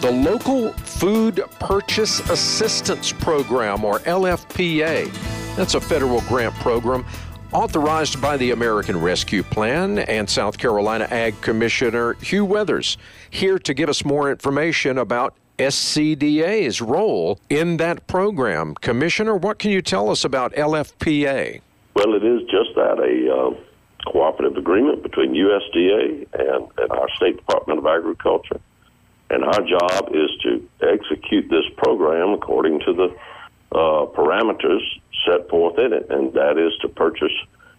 the Local Food Purchase Assistance Program, or LFPA. That's a federal grant program authorized by the American Rescue Plan and South Carolina Ag Commissioner Hugh Weathers, here to give us more information about SCDA's role in that program. Commissioner, what can you tell us about LFPA? Well, it is just that, a cooperative agreement between USDA and our State Department of Agriculture. And our job is to execute this program according to the parameters set forth in it, and that is to purchase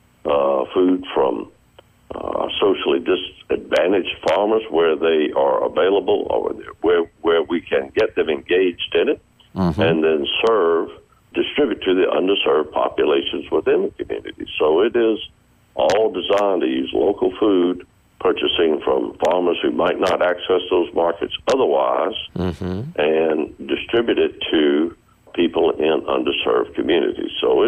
food from socially disadvantaged farmers where they are available, or where we can get them engaged in it, and then distribute to the underserved populations within the community. So it is all designed to use local food, purchasing from farmers who might not access those markets otherwise, and distribute it to people in underserved communities. So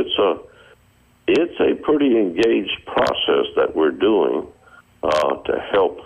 it's a pretty engaged process that we're doing to help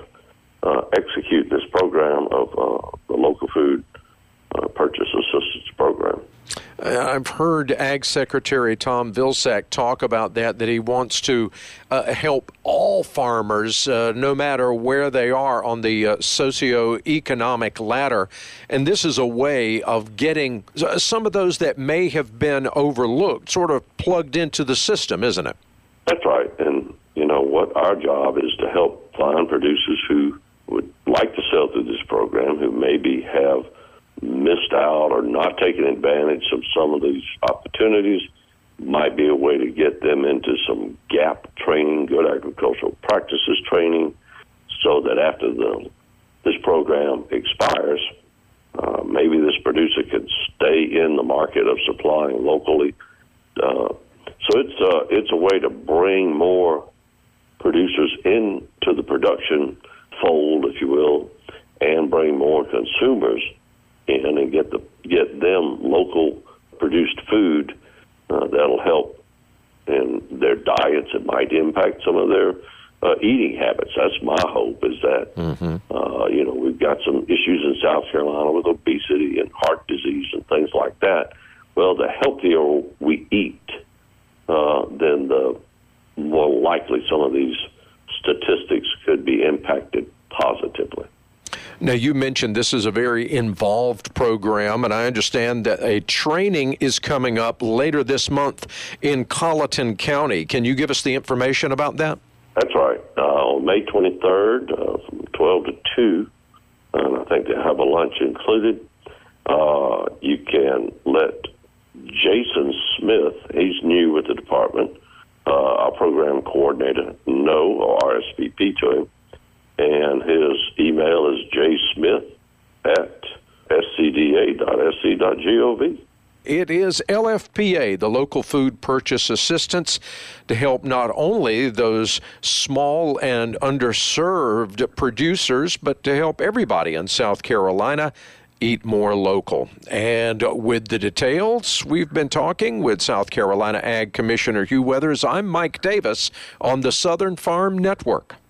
execute this program of the Local Food Purchase Assistance Program. I've heard Ag Secretary Tom Vilsack talk about that he wants to help all farmers, no matter where they are on the socioeconomic ladder. And this is a way of getting some of those that may have been overlooked sort of plugged into the system, isn't it? That's right. And, what our job is to help find producers who would like to sell through this program, who maybe have missed out or not taken advantage of some of these opportunities. Might be a way to get them into some GAP training, good agricultural practices training, so that after this program expires, maybe this producer can stay in the market of supplying locally. So it's a way to bring more producers into the production fold, if you will, and bring more consumers in and get them local produced food that'll help in their diets. It might impact some of their eating habits. That's my hope, is that we've got some issues in South Carolina with obesity and heart disease and things like that. Well, the healthier we eat, then the more likely some of these statistics could be impacted positively. Now, you mentioned this is a very involved program, and I understand that a training is coming up later this month in Colleton County. Can you give us the information about that? That's right. On May 23rd, from 12 to 2, and I think they have a lunch included. You can let Jason Smith, he's new with the department, our program coordinator, know, or RSVP to him. And his email is jsmith@scda.sc.gov. It is LFPA, the Local Food Purchase Assistance, to help not only those small and underserved producers, but to help everybody in South Carolina eat more local. And with the details, we've been talking with South Carolina Ag Commissioner Hugh Weathers. I'm Mike Davis on the Southern Farm Network.